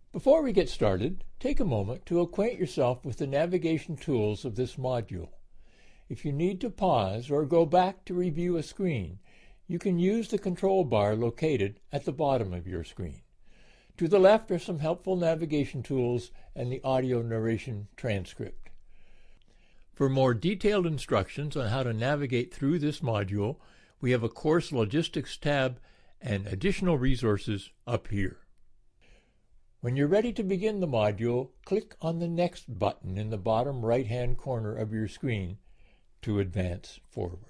Before we get started, take a moment to acquaint yourself with the navigation tools of this module. If you need to pause or go back to review a screen, you can use the control bar located at the bottom of your screen. To the left are some helpful navigation tools and the audio narration transcript. For more detailed instructions on how to navigate through this module, we have a Course Logistics tab and additional resources up here. When you're ready to begin the module, click on the Next button in the bottom right-hand corner of your screen to advance forward.